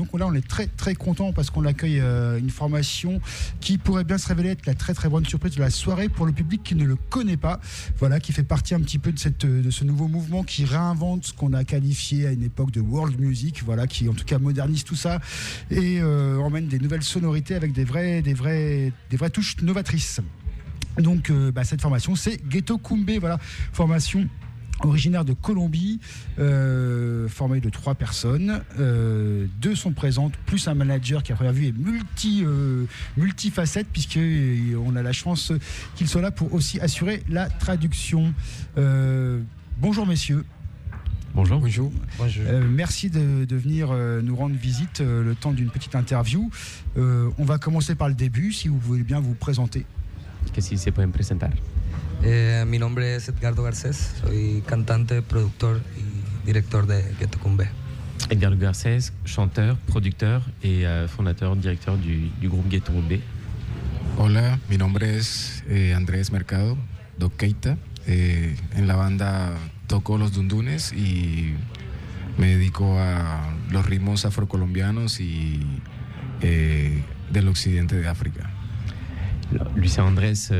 donc là on est très très content parce qu'on accueille une formation qui pourrait bien se révéler être la très très bonne surprise de la soirée pour le public qui ne le connaît pas, voilà, qui fait partie un petit peu de ce nouveau mouvement qui réinvente ce qu'on a qualifié à une époque de world music, voilà, qui en tout cas modernise tout ça et emmène des nouvelles sonorités avec des vraies touches novatrices. Donc cette formation c'est Ghetto Kumbe, voilà, formation originaire de Colombie, formée de 3 personnes, 2 sont présentes, plus un manager qui à première vue est multifacette, puisqu'on a la chance qu'il soit là pour aussi assurer la traduction. Bonjour messieurs. Bonjour. Bonjour. Merci de venir nous rendre visite le temps d'une petite interview. On va commencer par le début, si vous voulez bien vous présenter. Que si se pueden presentar. Mi nombre es Edgardo Garcés, soy cantante, productor y director de Ghetto Kumbe. Edgardo Garcés, chanteur, producteur et fondateur, directeur du groupe Ghetto Kumbe. Hola, mi nombre es Andrés Mercado, Doc Keita. En la banda toco los dundunes y me dedico a los ritmos afrocolombianos y del occidente de África. Lui c'est Andrés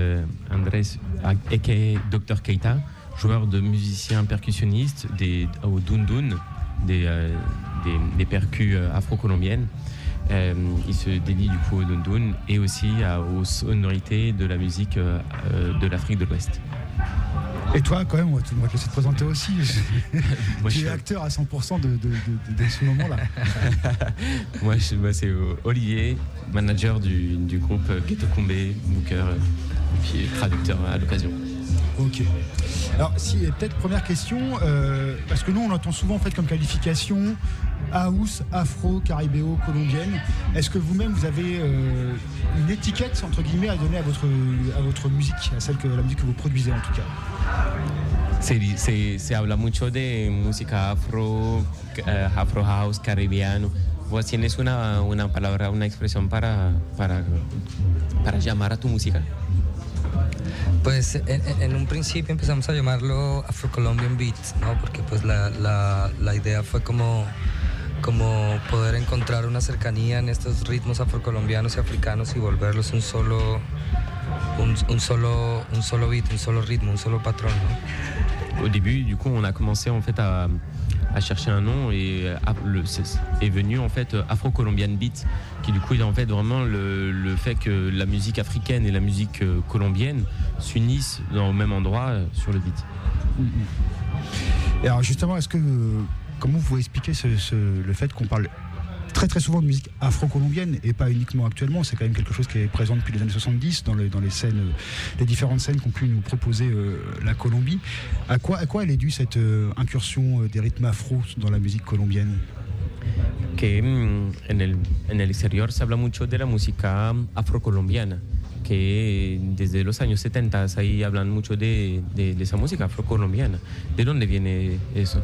aka Dr Keita, joueur de musicien percussionniste au dundun, des percus afro-colombiennes. Il se dédie du coup au dundun et aussi aux sonorités de la musique de l'Afrique de l'Ouest. Et toi, quand même, on va te laisser te présenter aussi. Tu es acteur à 100% de ce moment-là. Moi, c'est Olivier, manager du groupe Ghetto Kumbe, booker, puis traducteur à l'occasion. Ok. Alors, peut-être première question, parce que nous, on entend souvent en fait comme qualification house, afro, caribéo, colombienne. Est-ce que vous-même, vous avez une étiquette, entre guillemets, à donner à votre musique, la musique que vous produisez en tout cas? Se habla mucho de música afro, afro house, caribeano. ¿Vos tienes una palabra, una expresión para llamar a tu música? Pues en un principio empezamos a llamarlo Afro Colombian Beat, ¿no? Porque pues la idea fue como poder encontrar una cercanía en estos ritmos afrocolombianos y africanos y volverlos un solo beat, un solo rythme, un solo patrón, ¿no? Au début, du coup, on a commencé en fait à chercher un nom et est venu en fait Afro-Colombian Beat, qui du coup est en fait vraiment le fait que la musique africaine et la musique colombienne s'unissent au même endroit sur le beat. Et alors justement, comment vous expliquez le fait qu'on parle très très souvent de musique afro-colombienne et pas uniquement actuellement, c'est quand même quelque chose qui est présent depuis les années 70 dans les scènes, les différentes scènes qu'ont pu nous proposer la Colombie. À quoi elle est due cette incursion des rythmes afro dans la musique colombienne? Que en el exterior se habla mucho de la música afrocolombiana, que desde los años 70 ahí hablan mucho de esa música afrocolombiana. ¿De dónde viene eso?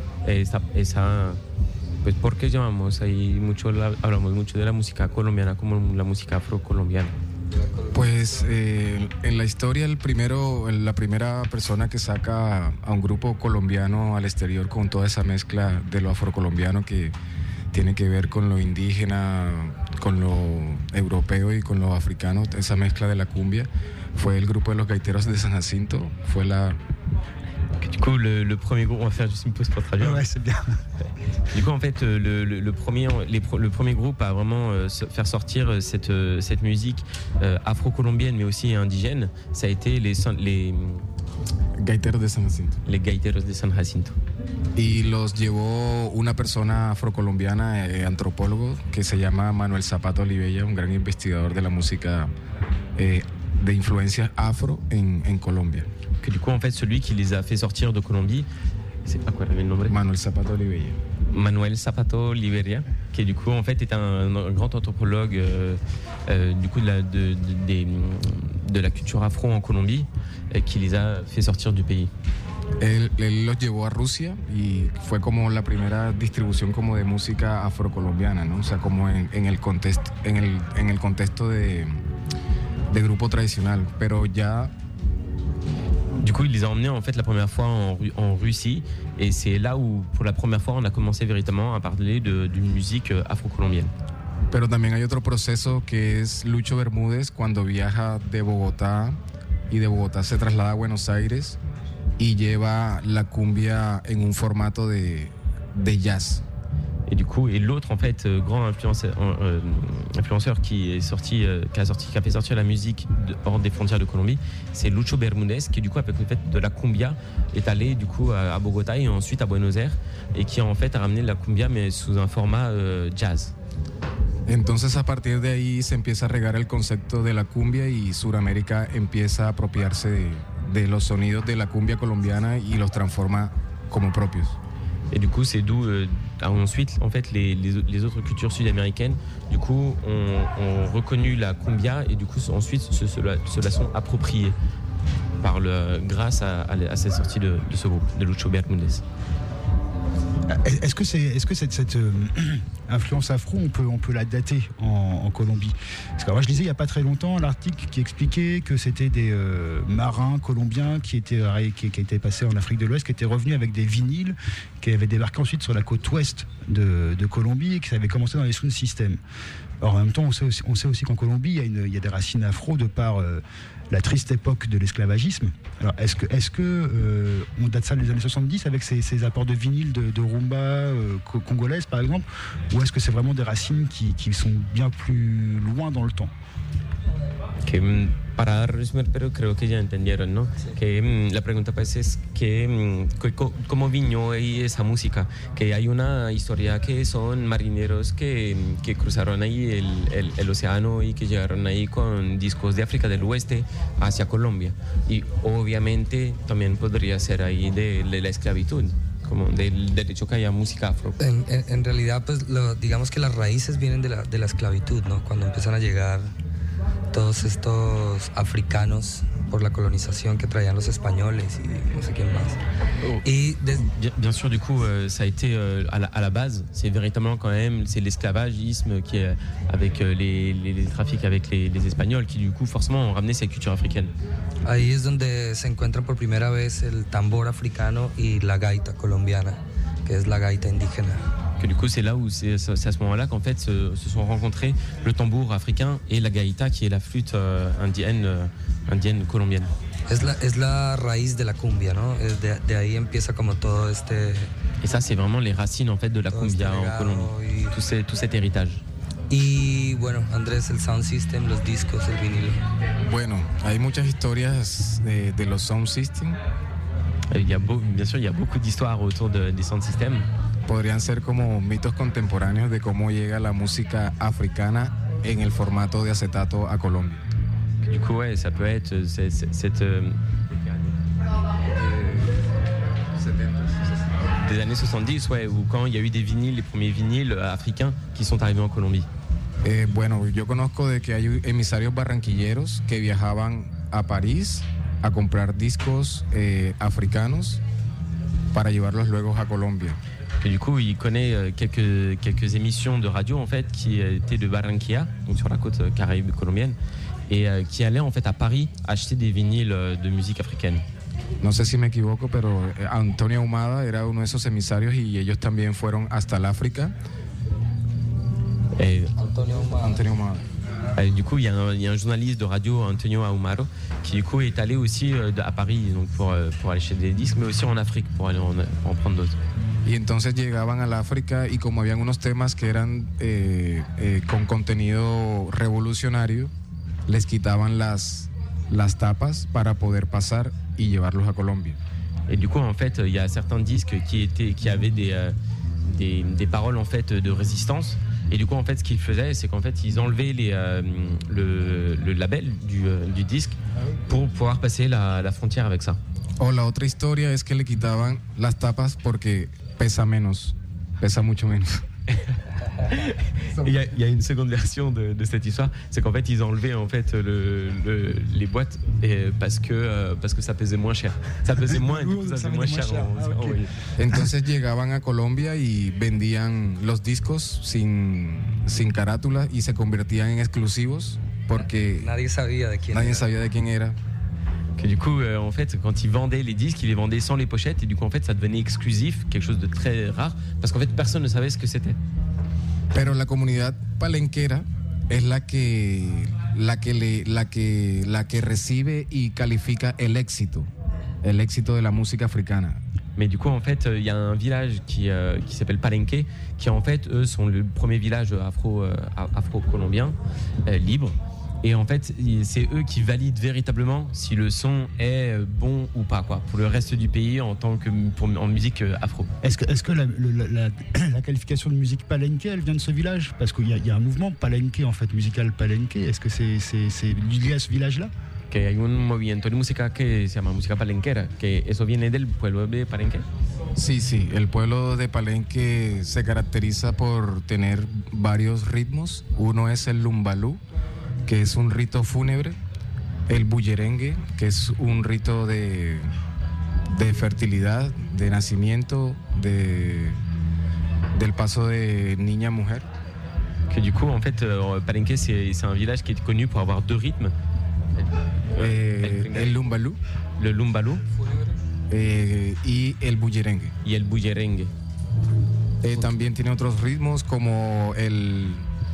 Pues porque hablamos mucho de la música colombiana como la música afrocolombiana. Pues en la historia la primera persona que saca a un grupo colombiano al exterior con toda esa mezcla de lo afrocolombiano que tiene que ver con lo indígena, con lo europeo y con lo africano, esa mezcla de la cumbia, fue el grupo de los Gaiteros de San Jacinto. Du coup, le premier groupe, on va faire juste une pause pour traduire. Ouais, c'est bien. Du coup, en fait, le premier groupe à vraiment faire sortir cette musique afro-colombienne, mais aussi indigène, ça a été les Gaiteros de San Jacinto. Les Gaiteros de San Jacinto. Y los llevó una persona afrocolombiana, antropólogo, que se llama Manuel Zapato Olivella, un gran investigador de la música de influencias afro en Colombia. Que du coup, en fait, celui qui les a fait sortir de Colombie, c'est pas quoi le nom? Manuel Zapato Olivella. Manuel Zapato Olivella, qui du coup en fait est un grand anthropologue du coup de la culture afro en Colombie, qui les a fait sortir du pays. Él los llevó a Rusia y fue como la primera distribución como de música afrocolombiana, ¿no? O sea, como en el contexto de grupo tradicional, pero ya. Du coup, il les a emmenés en fait la première fois en Russie, et c'est là où pour la première fois on a commencé véritablement à parler d'une musique afro-colombienne. Pero también hay otro proceso que es Lucho Bermúdez cuando viaja de Bogotá y de Bogotá se traslada a Buenos Aires y lleva la cumbia en un formato de jazz. Et du coup, et l'autre en fait grand influenceur qui a fait sortir la musique hors des frontières de Colombie, c'est Lucho Bermúdez qui du coup avec le fait de la cumbia est allé du coup à Bogotá et ensuite à Buenos Aires et qui en fait a ramené la cumbia mais sous un format jazz. Entonces a partir de ahí se empieza a regar el concepto de la cumbia y Sudamérica empieza a apropiarse de los sonidos de la cumbia colombiana y los transforma como propios. Et du coup, c'est d'où ensuite, en fait, les autres cultures sud-américaines, du coup, ont reconnu la cumbia et du coup, ensuite, se la sont appropriées grâce à cette sortie de ce groupe, de Lucho Bermúdez. Est-ce que cette influence afro, on peut la dater en Colombie? Parce que moi, je lisais il n'y a pas très longtemps l'article qui expliquait que c'était des marins colombiens qui étaient passés en Afrique de l'Ouest, qui étaient revenus avec des vinyles, qui avaient débarqué ensuite sur la côte ouest de Colombie et qui avaient commencé dans les sound systems. Or, en même temps, on sait aussi qu'en Colombie, il y a des racines afro de par la triste époque de l'esclavagisme. Alors, est-ce que on date ça des années 70 avec ces apports de vinyle de rumba congolaise, par exemple, ou est-ce que c'est vraiment des racines qui sont bien plus loin dans le temps? Para resumir, pero creo que ya entendieron, ¿no? Sí. Que la pregunta pues es que cómo vino ahí esa música, que hay una historia que son marineros que cruzaron ahí el océano y que llegaron ahí con discos de África del Oeste hacia Colombia, y obviamente también podría ser ahí de la esclavitud, como del hecho que haya música afro. En realidad, pues digamos que las raíces vienen de la esclavitud, ¿no? Cuando empiezan a llegar todos estos africanos por la colonización que traían los españoles y no sé quién más. Bien sûr, du coup, ça a été à la base, c'est véritablement quand même, c'est l'esclavagisme qui est avec les trafics avec les Espagnols qui du coup forcément ont ramené cette culture africaine. Ahí es donde se encuentra por primera vez el tambor africano y la gaita colombiana, que es la gaita indígena. Que du coup c'est là où c'est à ce moment-là qu'en fait se sont rencontrés le tambour africain et la gaita qui est la flûte indienne colombienne. Es la raíz de la cumbia, ¿no? De ahí empieza como todo este. Et ça c'est vraiment les racines en fait de la cumbia en Colombie. Tout cet héritage. Y bueno, Andrés, el sound system, los discos, el vinilo. Bueno, hay muchas historias de los sound system. Bien sûr, il y a beaucoup d'histoires autour des sound systems. Podrían ser como mitos contemporáneos de cómo llega la música africana en el formato de acetato a Colombia. Du coup, ouais, ça peut être des années 70, ouais, où quand il y a eu des vinyles, les premiers vinyles africains qui sont arrivés en Colombie. Bueno, yo conozco de que hay emisarios barranquilleros que viajaban a París a comprar discos africanos para llevarlos luego a Colombia. Et du coup, il connaît quelques émissions de radio en fait qui étaient de Barranquilla, donc sur la côte caraïbe colombienne, et qui allaient en fait à Paris acheter des vinyles de musique africaine. No sé si me equivoco, pero Antonio Ahumada era uno de esos emisarios y ellos también fueron hasta el África. Antonio Ahumada. Du coup, il y a un journaliste de radio, Antonio Ahumada, qui du coup est allé aussi à Paris donc pour aller acheter des disques, mais aussi en Afrique pour aller en prendre d'autres. Y entonces llegaban al África y como habían unos temas que eran con contenido revolucionario, les quitaban las tapas para poder pasar y llevarlos a Colombia. Et du coup, en fait, il y a certains disques qui avaient des paroles en fait de résistance. Et du coup, en fait, ce qu'ils faisaient, c'est qu'en fait, ils enlevaient le label du disque pour pouvoir passer la frontière avec ça. O la otra historia es que le quitaban las tapas porque pesa mucho menos. Il y a une seconde version de cette histoire, c'est qu'en fait ils enlevaient en fait les boîtes parce que ça pesait moins cher. Ça pesait moins et du coup ça faisait moins cher. Okay. Entonces llegaban a Colombia y vendían los discos sin carátula y se convertían en exclusivos porque nadie sabía de quién era. Que du coup, en fait, quand ils vendaient les disques, ils les vendaient sans les pochettes et du coup, en fait, ça devenait exclusif, quelque chose de très rare, parce qu'en fait, personne ne savait ce que c'était. Pero la comunidad palenquera es la que recibe y califica el éxito de la música africana. Mais du coup, en fait, il y a un village qui s'appelle Palenque, qui en fait, eux, sont le premier village afro-colombien libre. Et en fait, c'est eux qui valident véritablement si le son est bon ou pas, quoi, pour le reste du pays en musique afro. Est-ce que la qualification de musique palenque, elle vient de ce village? Parce qu'il y a un mouvement palenque, en fait, musical palenque. Est-ce que c'est lié à ce village-là? Que hay un movimiento de música que se llama música palenquera, que eso viene del pueblo de Palenque. Sí, el pueblo de Palenque se caracteriza por tener varios ritmos. Uno es el lumbalú, que es un rito fúnebre, el bullerengue, que es un rito de fertilidad, de nacimiento, del paso de niña a mujer. Que du coup, en fait, Palenque, c'est un village qui est connu pour avoir deux rythmes. El lumbalú. Le lumbalú. Y el bullerengue. Y el bullerengue. También tiene otros ritmos como el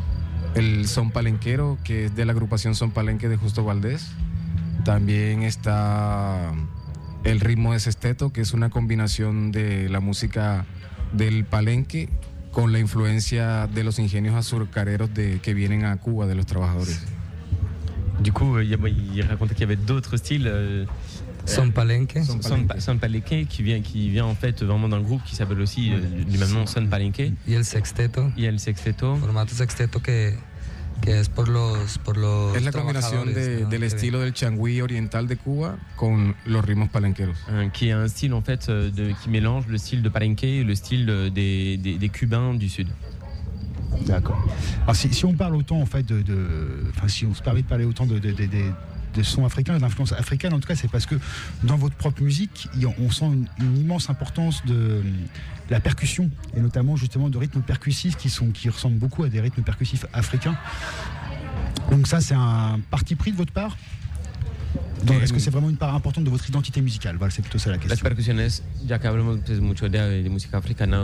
son palenquero, que es de la agrupación Son Palenque de Justo Valdés. También está el ritmo de sesteto, que es una combinación de la música del palenque con la influencia de los ingenios azucareros que vienen a Cuba, de los trabajadores. Du coup, il racontait qu'il y avait d'autres styles. Son Palenque. Son Palenque qui vient en fait vraiment d'un groupe qui s'appelle aussi du même nom, Son Palenque. Y el sexteto. Y el sexteto. Formato sexteto que es por los es la combinación del estilo del changüí oriental de Cuba con los ritmos palenqueros. Qui est un style en fait qui mélange le style de Palenque et le style des Cubains du Sud. D'accord. Alors si on parle autant en fait si on se permet de parler autant de sons africains, d'influence africaine, en tout cas, c'est parce que dans votre propre musique, on sent une immense importance de la percussion, et notamment justement de rythmes percussifs qui ressemblent beaucoup à des rythmes percussifs africains. Donc ça, c'est un parti pris de votre part? Est-ce que c'est vraiment une part importante de votre identité musicale? Voilà, c'est plutôt ça la question. Las percusiones, ya que hablamos mucho de música africana,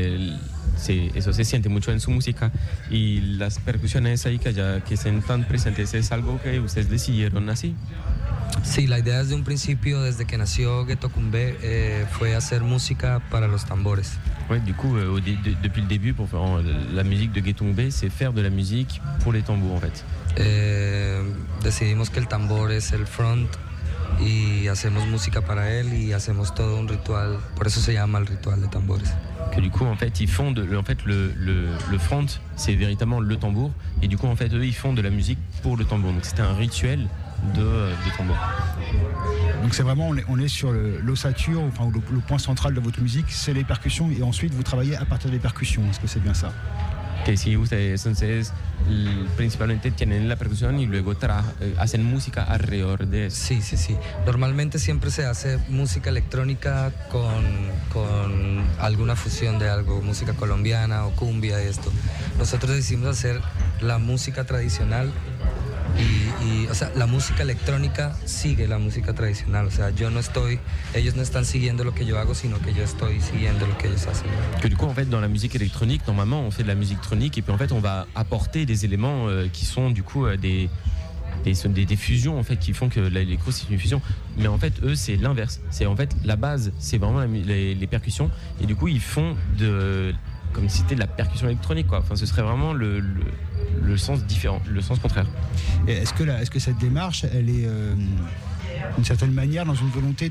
eso se siente mucho en su música, y las percusiones ahí que estén tan presentes, ¿es algo que ustedes decidieron así? Sí, la idea desde un principio, desde que nació Ghetto Kumbé, fue hacer música para los tambores. Ouais, du coup, depuis le début, pour faire la musique de Ghetto Kumbé, c'est faire de la musique pour les tambours en fait. Decidimos que el tambor es el front y hacemos música para él y hacemos todo un ritual, por eso se llama el ritual de tambores. Que du coup en fait ils font le front, c'est véritablement le tambour, et du coup en fait eux ils font de la musique pour le tambour, donc c'était un rituel de tambour. Donc c'est vraiment, on est sur l'ossature, enfin le point central de votre musique, c'est les percussions, et ensuite vous travaillez à partir des percussions, est-ce que c'est bien ça? Que si ustedes entonces principalmente tienen la percusión y luego hacen música alrededor de eso. Sí. Normalmente siempre se hace música electrónica con alguna fusión de algo, música colombiana o cumbia y esto. Nosotros decidimos hacer la música tradicional y o sea, la música electrónica sigue la música tradicional, o sea, ellos no están siguiendo lo que yo hago, sino que yo estoy siguiendo lo que ellos hacen. Que du coup en fait dans la musique électronique, normalement on fait de la musique électronique et puis en fait on va apporter des éléments qui sont du coup des fusions en fait qui font que l'électro c'est une fusion, mais en fait eux c'est l'inverse, c'est en fait la base c'est vraiment les percussions, et du coup ils font comme si c'était de la percussion électronique quoi. Enfin ce serait vraiment le sens différent, le sens contraire. Et est-ce que cette démarche, elle est d'une certaine manière dans une volonté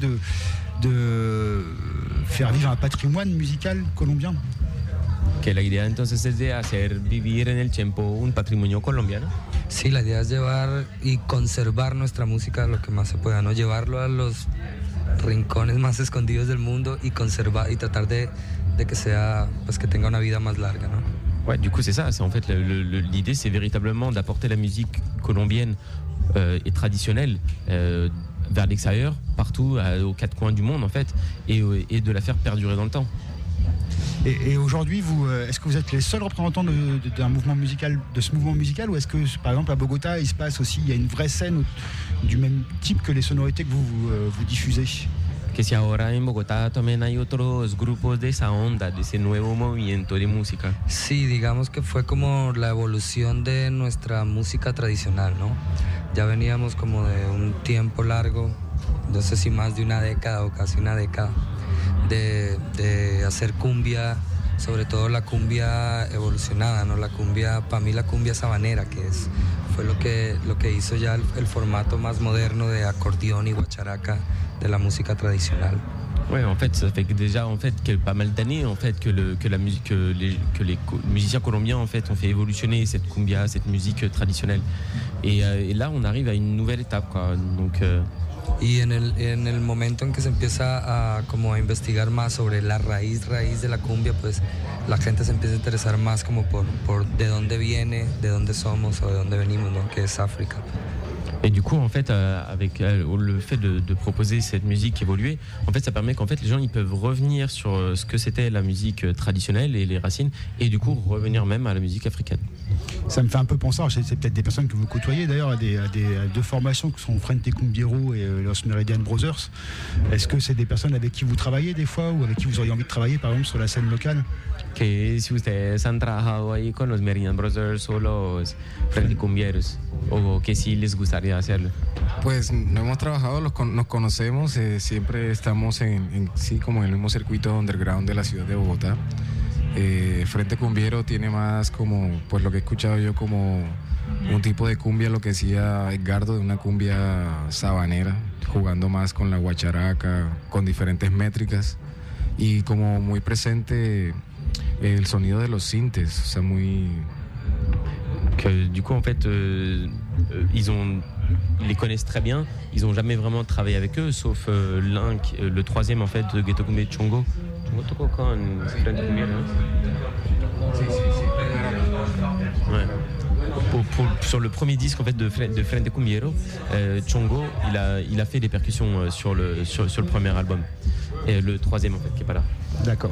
de faire vivre un patrimoine musical colombien? Que la idea entonces es de hacer vivir en el tiempo un patrimonio colombiano. Sí, la idea es llevar y conservar nuestra música lo que más se pueda, ¿no? Llevarlo a los rincones más escondidos del mundo y conservar y tratar de que sea, pues que tenga una vida más larga, ¿no? Ouais, du coup c'est ça, c'est en fait l'idée c'est véritablement d'apporter la musique colombienne et traditionnelle vers l'extérieur, partout aux quatre coins du monde en fait, et de la faire perdurer dans le temps. Et aujourd'hui, est-ce que vous êtes les seuls représentants d'un mouvement musical, de ce mouvement musical, ou est-ce que par exemple à Bogota il y a une vraie scène du même type que les sonorités que vous diffusez? que si ahora en Bogotá también hay otros grupos de esa onda, de ese nuevo movimiento de música. Sí, digamos que fue como la evolución de nuestra música tradicional, ¿no? Ya veníamos como de un tiempo largo, no sé si más de una década o casi una década, de hacer cumbia, sobre todo la cumbia evolucionada, ¿no? La cumbia, para mí la cumbia sabanera, fue lo que hizo ya el formato más moderno de acordeón y guacharaca de la música tradicional. Ouais, en fait, ça fait déjà en fait que pas mal d'années en fait que les musiciens colombiens en fait ont fait évolutionner cette cumbia, cette musique traditionnelle. Et là, on arrive à une nouvelle étape, quoi. Donc y en el momento en que se empieza a investigar más sobre la raíz de la cumbia, pues la gente se empieza a interesar más como por de dónde viene, de dónde somos o de dónde venimos, ¿no? Que es África. Et du coup, en fait, avec le fait de proposer cette musique évoluée, en fait, ça permet qu'en fait, les gens ils peuvent revenir sur ce que c'était la musique traditionnelle et les racines, et du coup revenir même à la musique africaine. Ça me fait un peu penser, c'est peut-être des personnes que vous côtoyez d'ailleurs, à deux formations qui sont Frente Cumbiero et Los Meridian Brothers. Est-ce que c'est des personnes avec qui vous travaillez des fois ou avec qui vous auriez envie de travailler par exemple sur la scène locale? Que si ustedes han trabajado ahí con los Meridian Brothers o los Frente Cumbieros, o que si les gustaría hacerlo. Pues no hemos trabajado, nos conocemos, siempre estamos sí, como en el mismo circuito underground de la ciudad de Bogotá. Frente Cumbiero tiene más como, pues lo que he escuchado yo, como un tipo de cumbia, lo que decía Edgardo, de una cumbia sabanera, jugando más con la guacharaca, con diferentes métricas y como muy presente el sonido de los sintes, o sea, muy... Que du coup, en fait, ils les connaissent très bien. Ils n'ont jamais vraiment travaillé avec eux, sauf l'un, le troisième en fait, de Ghetto Cumbia, Chongo. Chongo tocó con Frente Cumbiero, ¿no? Sí. Ouais. Sur le premier disque en fait de Frente Cumbiero, Chongo, il a fait des percussions sur le premier album. Et le troisième en fait qui est pas là. D'accord.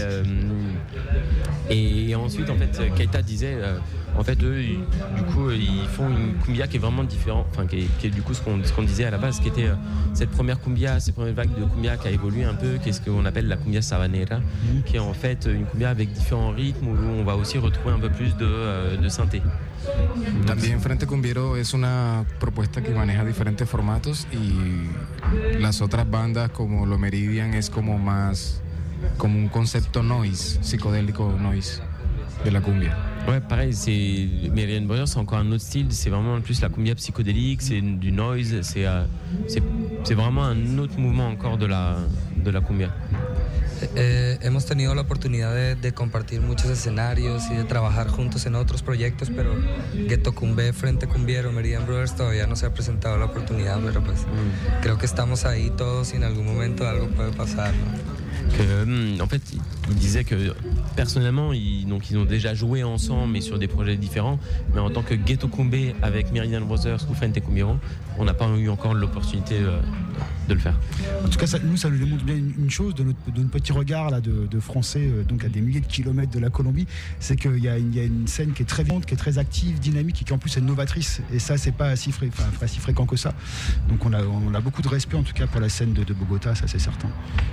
Et ensuite en fait Keita disait en fait eux du coup ils font une cumbia qui est vraiment différente, enfin qui est du coup ce qu'on disait à la base, qui était cette première vague de cumbia qui a évolué un peu, qui est ce qu'on appelle la cumbia sabanera, qui est en fait une cumbia avec différents rythmes où on va aussi retrouver un peu plus de synthé. También Frente Cumbiero es una propuesta que maneja diferentes formatos y las otras bandas como Lo Meridian es como más como un concepto noise, psicodélico noise de la cumbia. Ouais, pareil, c'est Meridian Brothers, c'est encore un autre style, c'est vraiment plus la cumbia psychédélique, c'est du noise, c'est vraiment un autre mouvement encore de la cumbia. Hemos tenido la oportunidad de compartir muchos escenarios y de trabajar juntos en otros proyectos, pero Ghetto Cumbé, Frente Cumbiero, Meridian Brothers todavía no se ha presentado la oportunidad, pero pues creo que estamos ahí todos y en algún momento algo puede pasar, ¿no? En fait, il disait que personnellement, ils ont déjà joué ensemble, mais sur des projets différents. Mais en tant que Ghetto Cumbé avec Meridian Brothers ou Frente Cumbiero, on n'a pas eu encore l'opportunité de le faire. En tout cas, ça nous démontre bien une chose de notre petit regard là, de Français, donc à des milliers de kilomètres de la Colombie, c'est qu'il y a une scène qui est très vivante, qui est très active, dynamique et qui en plus est novatrice. Et ça, c'est pas si fréquent que ça. Donc on a beaucoup de respect en tout cas pour la scène de Bogotá, ça c'est certain.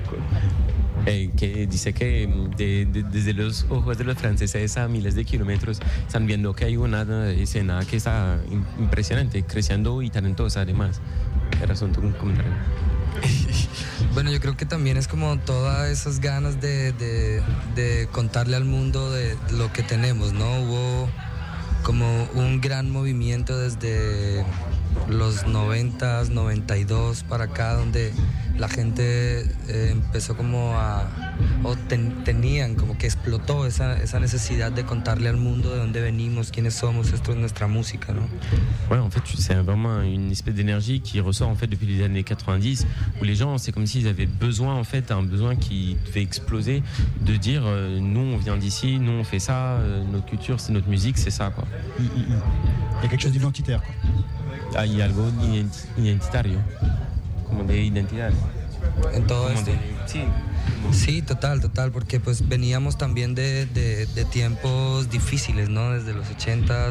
Que dice que desde los ojos de los franceses a miles de kilómetros están viendo que hay una escena que está impresionante, creciendo y talentosa además. Era solo un comentario. Bueno, yo creo que también es como todas esas ganas de contarle al mundo de lo que tenemos, ¿no? Hubo como un gran movimiento desde los 90s, 92 para acá, donde la gente empezó como tenían como que explotó esa necesidad de contarle al mundo de dónde venimos, quiénes somos, esto es nuestra música, ¿no? Ouais, en fait, c'est vraiment une espèce d'énergie qui ressort en fait depuis les années 90, où les gens, c'est comme s'ils avaient besoin, en fait, un besoin qui devait exploser, de dire nous on vient d'ici, nous on fait ça, notre culture, c'est notre musique, c'est ça, quoi. Il y a quelque chose d'identitaire, quoi. Hay algo identitario, como de identidad. En todo esto. Sí, total, porque pues veníamos también de tiempos difíciles, ¿no? Desde los 80s,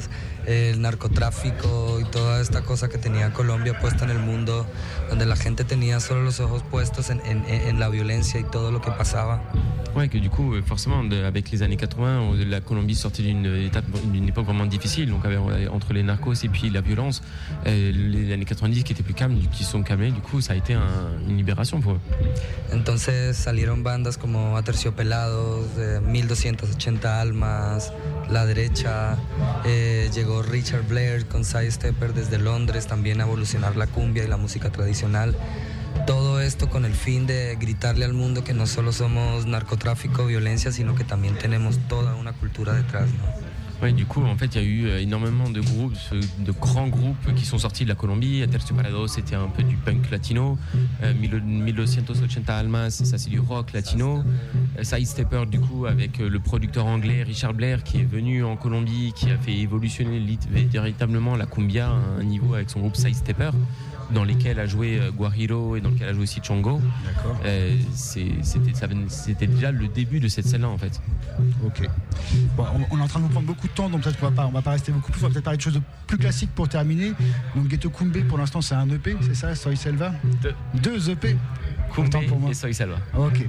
el narcotráfico y toda esta cosa que tenía Colombia puesta en el mundo, donde la gente tenía solo los ojos puestos en la violencia y todo lo que pasaba. Ouais, que du coup, forcément, avec les années 80, la Colombie sortait d'une époque vraiment difficile, donc entre les narcos et puis la violence, les années 90 qui étaient plus calmes, qui se sont calmées, du coup, ça a été une libération pour eux. Entonces salieron bandas como Aterciopelados, 1280 Almas, La Derecha, llegó Richard Blair con Sidestepper desde Londres también a evolucionar la cumbia y la música tradicional. Todo esto con el fin de gritarle al mundo que no solo somos narcotráfico, violencia, sino que también tenemos toda una cultura detrás, ¿no? Ouais, du coup, en fait, il y a eu énormément de groupes, de grands groupes qui sont sortis de la Colombie. Aterciopelados, c'était un peu du punk latino. 1280 Almas, ça c'est du rock latino. Sidestepper, du coup, avec le producteur anglais Richard Blair, qui est venu en Colombie, qui a fait évolutionner véritablement la cumbia à un niveau avec son groupe Sidestepper, dans lesquels a joué Guajiro et dans lequel a joué aussi Chongo. D'accord. C'était déjà le début de cette scène-là, en fait. Ok. Bon, on est en train de vous prendre beaucoup de temps, donc peut-être qu'on va pas rester beaucoup plus. On va peut-être parler de choses plus classiques pour terminer. Donc Ghetto Kumbé, pour l'instant, c'est un EP, c'est ça, Soy Selva? Deux EP. Kumbé et Soy Selva. Ok.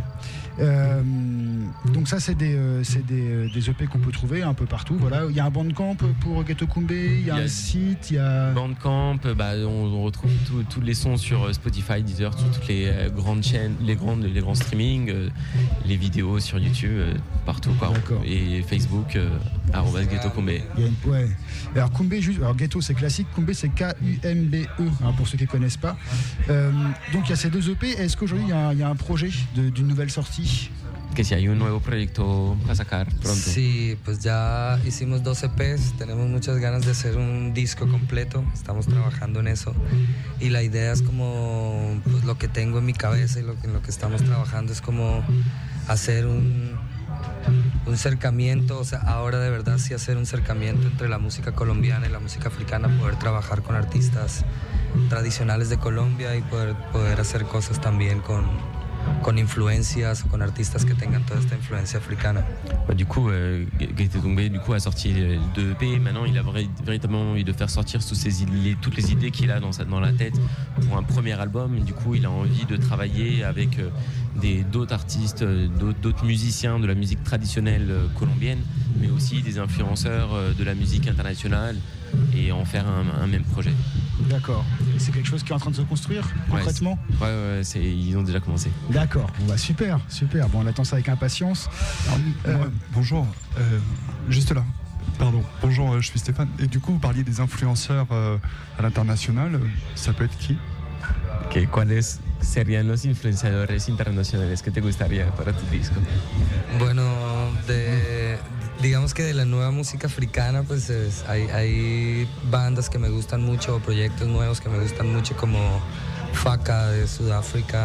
Donc ça, c'est des EP qu'on peut trouver un peu partout. Voilà. Il y a un Bandcamp pour Ghetto Kumbé, il y a un site, il y a... Bandcamp, on retrouve tous les sons sur Spotify, Deezer, sur toutes les grandes chaînes, les grands streamings, les vidéos sur YouTube, partout quoi. Et Facebook, @Ghetto Kumbé. Ouais. Alors Kumbé, alors Ghetto c'est classique, Kumbé c'est K-U-M-B-E, hein, pour ceux qui ne connaissent pas. Donc il y a ces deux EP. Est-ce qu'aujourd'hui il y a un projet d'une nouvelle sortie? Que si hay un nuevo proyecto a sacar pronto. Sí, pues ya hicimos 2 EPs, tenemos muchas ganas de hacer un disco completo, estamos trabajando en eso y la idea es como pues, lo que tengo en mi cabeza y en lo que estamos trabajando es como hacer un cercamiento, o sea, ahora de verdad sí hacer un cercamiento entre la música colombiana y la música africana, poder trabajar con artistas tradicionales de Colombia y poder hacer cosas también con influencias o con artistas que tengan toda esta influencia africana. Du coup, Ghetto Kumbé a sorti 2 EP. Maintenant, il a véritablement envie de faire sortir toutes les idées qu'il a dans la tête pour un premier album. Du coup, il a envie de travailler avec d'autres artistes, d'autres musiciens de la musique traditionnelle colombienne, mais aussi des influenceurs de la musique internationale et en faire un même projet. D'accord. Et c'est quelque chose qui est en train de se construire concrètement? Ouais, ils ont déjà commencé. D'accord. Bon, bah, super. Bon, on attend ça avec impatience. Bonjour. Juste là. Pardon. Bonjour, je suis Stéphane. Et du coup, vous parliez des influenceurs à l'international. Ça peut être qui? ¿Cuáles serían los influenciadores internacionales que te gustaría para tu disco? Bueno, digamos que de la nueva música africana, pues hay bandas que me gustan mucho, proyectos nuevos que me gustan mucho, como Faka de Sudáfrica,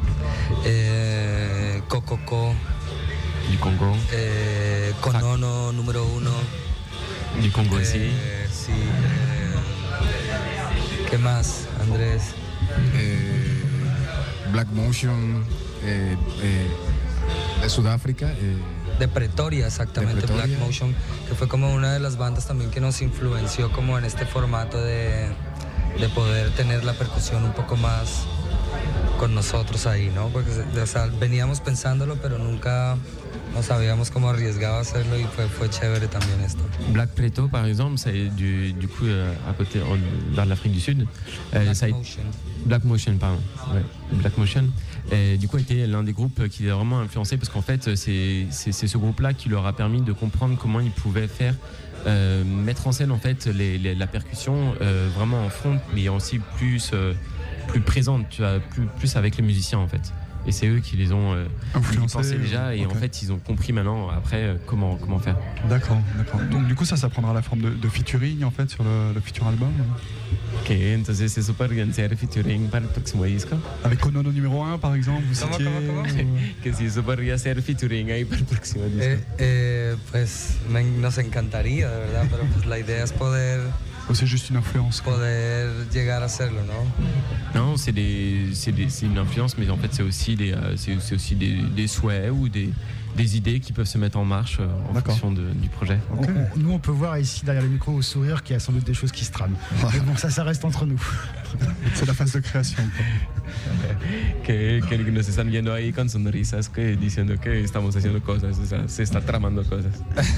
Kokoko, du Congo, Konono número 1, du Congo aussi. Sí. ¿Qué más, Andrés? Black Motion de Sudáfrica. De Pretoria, exactamente, Black Motion, que fue como una de las bandas también que nos influenció como en este formato de poder tener la percusión un poco más con nosotros ahí, ¿no? Porque o sea, veníamos pensándolo, pero nunca nos habíamos como arriesgado a hacerlo y fue chévere también esto. Black Preto, par exemple, c'est du coup à côté, vers l'Afrique du Sud. Black Motion, pardon. Ouais, Black Motion. Et du coup, a été l'un des groupes qui les a vraiment influencé parce qu'en fait, c'est ce groupe-là qui leur a permis de comprendre comment ils pouvaient faire mettre en scène en fait la percussion vraiment en front, mais aussi plus présente, tu vois, plus avec les musiciens en fait. Et c'est eux qui les ont influencés déjà et en fait ils ont compris maintenant après comment faire. D'accord. Donc du coup ça prendra la forme de featuring en fait sur le futur album. Ok, entonces eso podría ser featuring para el próximo disco. Avec Konono numéro 1 par exemple, vous citiez. Que si eso podría ser featuring ahí para el próximo disco. Pues nos encantaría de verdad, pero pues la idea es poder. Ou c'est juste une influence? Poder llegar a hacerlo, ¿no? Non, c'est une influence, mais en fait c'est aussi des souhaits ou des des idées qui peuvent se mettre en marche en fonction du projet. Ok. Nous, on peut voir ici derrière le micro au sourire qu'il y a sans doute des choses qui se trament. Mais bon, ça reste entre nous. C'est la phase de création, quoi. Que nos están viendo ahí con sonrisas que diciendo que estamos haciendo cosas, o sea, se está tramando cosas.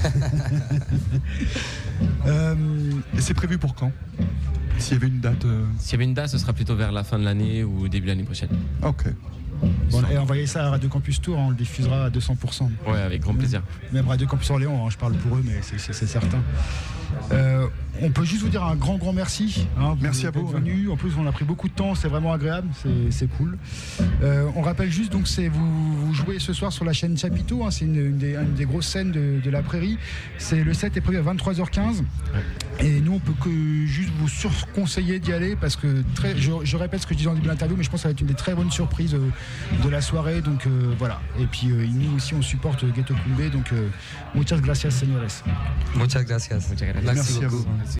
Et c'est prévu pour quand? S'il y avait une date S'il y avait une date, ce sera plutôt vers la fin de l'année ou début de l'année prochaine. Ok. Bon, et envoyez ça à Radio Campus Tour, on le diffusera à 200%. Ouais, avec grand plaisir. Même Radio Campus Orléans, je parle pour eux, mais c'est certain. On peut juste vous dire un grand merci. Merci à vous. Venus. En plus, on a pris beaucoup de temps, c'est vraiment agréable, c'est cool. On rappelle juste, donc, vous jouez ce soir sur la chaîne Chapiteau, c'est une des grosses scènes de la Prairie. Le set est prévu à 23h15. Ouais. Et nous, on peut que juste vous surconseiller d'y aller parce que je répète ce que je disais en début de l'interview, mais je pense que ça va être une des très bonnes surprises de la soirée. Donc voilà. Et puis nous aussi, on supporte Ghetto Kumbé. Donc muchas gracias, señores. Muchas gracias. Muchas gracias. Merci à vous.